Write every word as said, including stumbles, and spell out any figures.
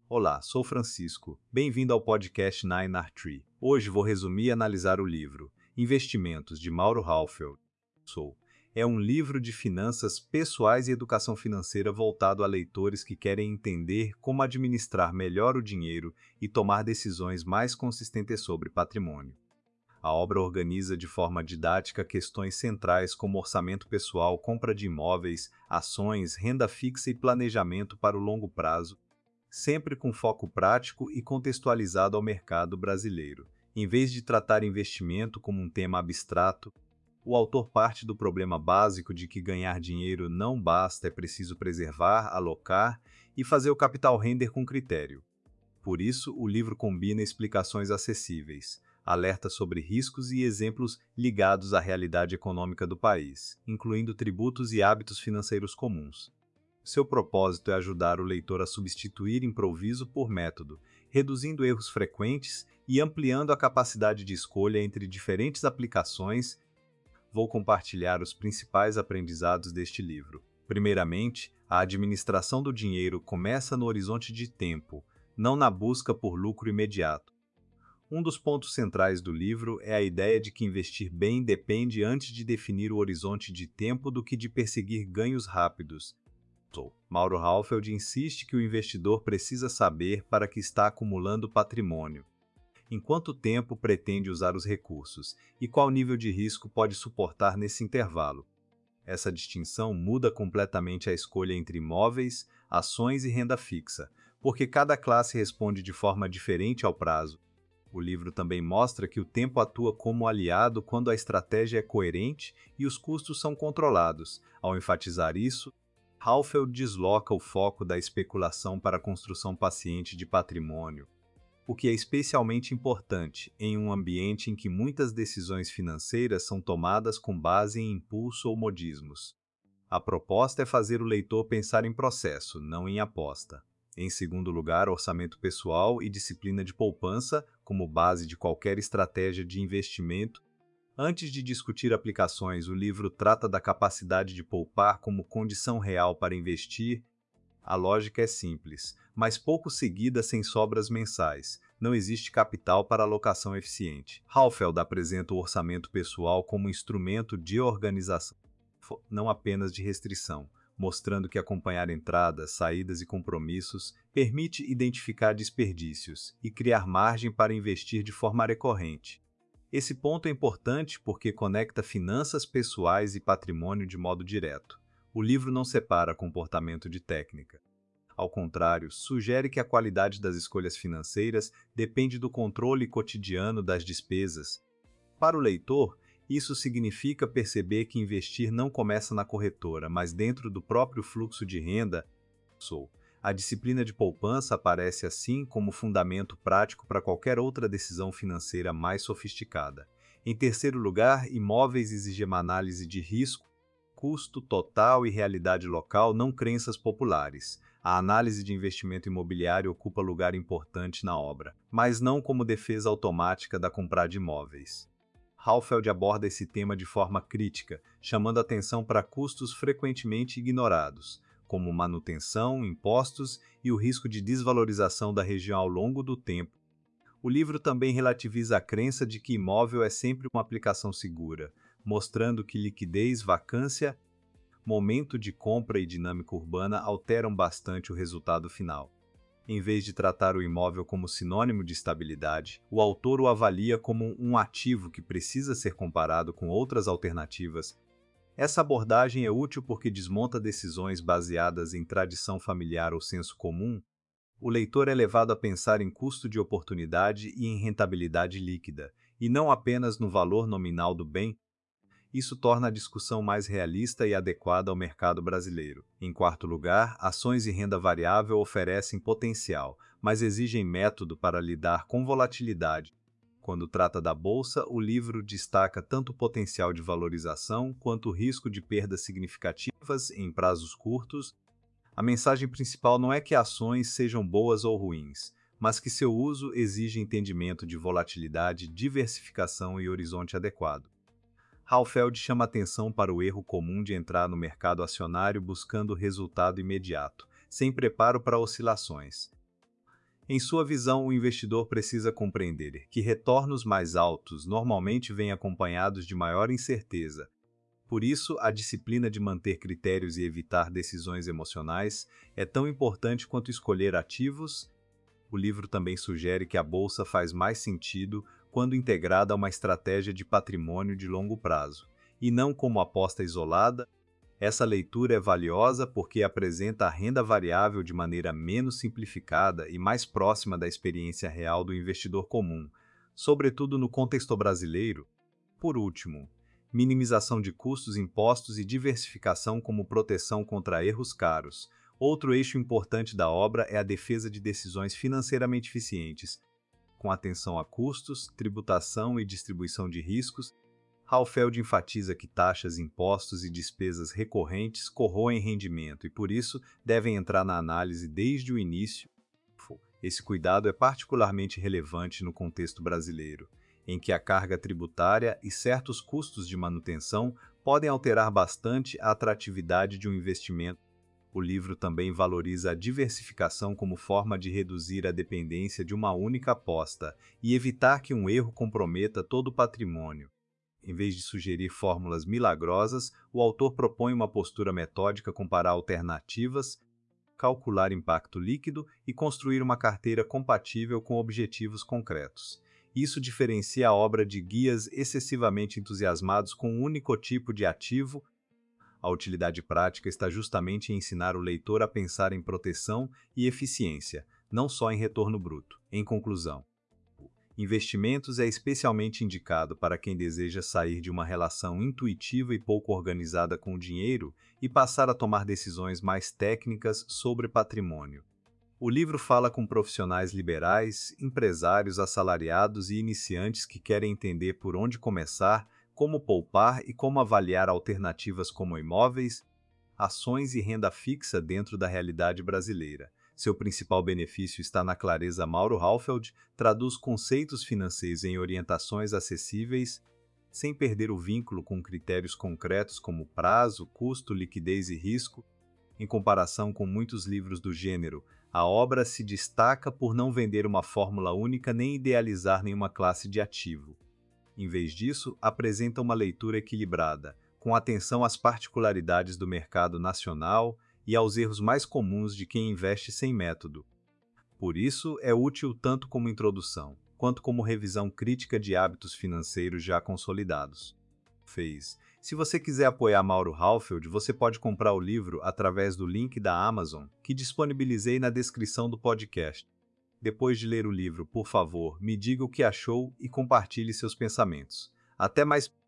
Olá, sou Francisco. Bem-vindo ao podcast Nine R Tree. Hoje vou resumir e analisar o livro Investimentos, de Mauro Halfeld. Sou. É um livro de finanças pessoais e educação financeira voltado a leitores que querem entender como administrar melhor o dinheiro e tomar decisões mais consistentes sobre patrimônio. A obra organiza de forma didática questões centrais como orçamento pessoal, compra de imóveis, ações, renda fixa e planejamento para o longo prazo, sempre com foco prático e contextualizado ao mercado brasileiro. Em vez de tratar investimento como um tema abstrato, o autor parte do problema básico de que ganhar dinheiro não basta, é preciso preservar, alocar e fazer o capital render com critério. Por isso, o livro combina explicações acessíveis, alerta sobre riscos e exemplos ligados à realidade econômica do país, incluindo tributos e hábitos financeiros comuns. Seu propósito é ajudar o leitor a substituir improviso por método, reduzindo erros frequentes e ampliando a capacidade de escolha entre diferentes aplicações. Vou compartilhar os principais aprendizados deste livro. Primeiramente, a administração do dinheiro começa no horizonte de tempo, não na busca por lucro imediato. Um dos pontos centrais do livro é a ideia de que investir bem depende antes de definir o horizonte de tempo do que de perseguir ganhos rápidos. Mauro Halfeld insiste que o investidor precisa saber para que está acumulando patrimônio, em quanto tempo pretende usar os recursos e qual nível de risco pode suportar nesse intervalo. Essa distinção muda completamente a escolha entre imóveis, ações e renda fixa, porque cada classe responde de forma diferente ao prazo. O livro também mostra que o tempo atua como aliado quando a estratégia é coerente e os custos são controlados. Ao enfatizar isso, Halfeld desloca o foco da especulação para a construção paciente de patrimônio, o que é especialmente importante em um ambiente em que muitas decisões financeiras são tomadas com base em impulso ou modismos. A proposta é fazer o leitor pensar em processo, não em aposta. Em segundo lugar, orçamento pessoal e disciplina de poupança como base de qualquer estratégia de investimento. Antes de discutir aplicações, o livro trata da capacidade de poupar como condição real para investir. A lógica é simples, mas pouco seguida sem sobras mensais. Não existe capital para alocação eficiente. Halfeld apresenta o orçamento pessoal como instrumento de organização, não apenas de restrição, mostrando que acompanhar entradas, saídas e compromissos permite identificar desperdícios e criar margem para investir de forma recorrente. Esse ponto é importante porque conecta finanças pessoais e patrimônio de modo direto. O livro não separa comportamento de técnica. Ao contrário, sugere que a qualidade das escolhas financeiras depende do controle cotidiano das despesas. Para o leitor, isso significa perceber que investir não começa na corretora, mas dentro do próprio fluxo de renda. A disciplina de poupança aparece assim como fundamento prático para qualquer outra decisão financeira mais sofisticada. Em terceiro lugar, imóveis exigem uma análise de risco, custo total e realidade local, não crenças populares. A análise de investimento imobiliário ocupa lugar importante na obra, mas não como defesa automática da compra de imóveis. Halfeld aborda esse tema de forma crítica, chamando atenção para custos frequentemente ignorados, como manutenção, impostos e o risco de desvalorização da região ao longo do tempo. O livro também relativiza a crença de que imóvel é sempre uma aplicação segura, mostrando que liquidez, vacância, momento de compra e dinâmica urbana alteram bastante o resultado final. Em vez de tratar o imóvel como sinônimo de estabilidade, o autor o avalia como um ativo que precisa ser comparado com outras alternativas. Essa abordagem é útil porque desmonta decisões baseadas em tradição familiar ou senso comum. O leitor é levado a pensar em custo de oportunidade e em rentabilidade líquida, e não apenas no valor nominal do bem. Isso torna a discussão mais realista e adequada ao mercado brasileiro. Em quarto lugar, ações e renda variável oferecem potencial, mas exigem método para lidar com volatilidade. Quando trata da bolsa, o livro destaca tanto o potencial de valorização quanto o risco de perdas significativas em prazos curtos. A mensagem principal não é que ações sejam boas ou ruins, mas que seu uso exige entendimento de volatilidade, diversificação e horizonte adequado. Halfeld chama atenção para o erro comum de entrar no mercado acionário buscando resultado imediato, sem preparo para oscilações. Em sua visão, o investidor precisa compreender que retornos mais altos normalmente vêm acompanhados de maior incerteza. Por isso, a disciplina de manter critérios e evitar decisões emocionais é tão importante quanto escolher ativos. O livro também sugere que a bolsa faz mais sentido quando integrada a uma estratégia de patrimônio de longo prazo, e não como aposta isolada. Essa leitura é valiosa porque apresenta a renda variável de maneira menos simplificada e mais próxima da experiência real do investidor comum, sobretudo no contexto brasileiro. Por último, minimização de custos impostos e diversificação como proteção contra erros caros. Outro eixo importante da obra é a defesa de decisões financeiramente eficientes, com atenção a custos, tributação e distribuição de riscos. Halfeld enfatiza que taxas, impostos e despesas recorrentes corroem rendimento e, por isso, devem entrar na análise desde o início. Esse cuidado é particularmente relevante no contexto brasileiro, em que a carga tributária e certos custos de manutenção podem alterar bastante a atratividade de um investimento. O livro também valoriza a diversificação como forma de reduzir a dependência de uma única aposta e evitar que um erro comprometa todo o patrimônio. Em vez de sugerir fórmulas milagrosas, o autor propõe uma postura metódica, comparar alternativas, calcular impacto líquido e construir uma carteira compatível com objetivos concretos. Isso diferencia a obra de guias excessivamente entusiasmados com um único tipo de ativo. A utilidade prática está justamente em ensinar o leitor a pensar em proteção e eficiência, não só em retorno bruto. Em conclusão, investimentos é especialmente indicado para quem deseja sair de uma relação intuitiva e pouco organizada com o dinheiro e passar a tomar decisões mais técnicas sobre patrimônio. O livro fala com profissionais liberais, empresários, assalariados e iniciantes que querem entender por onde começar, como poupar e como avaliar alternativas como imóveis, ações e renda fixa dentro da realidade brasileira. Seu principal benefício está na clareza. Mauro Halfeld traduz conceitos financeiros em orientações acessíveis, sem perder o vínculo com critérios concretos como prazo, custo, liquidez e risco. Em comparação com muitos livros do gênero, a obra se destaca por não vender uma fórmula única nem idealizar nenhuma classe de ativo. Em vez disso, apresenta uma leitura equilibrada, com atenção às particularidades do mercado nacional e aos erros mais comuns de quem investe sem método. Por isso, é útil tanto como introdução, quanto como revisão crítica de hábitos financeiros já consolidados. Fez. Se você quiser apoiar Mauro Halfeld, você pode comprar o livro através do link da Amazon, que disponibilizei na descrição do podcast. Depois de ler o livro, por favor, me diga o que achou e compartilhe seus pensamentos. Até mais!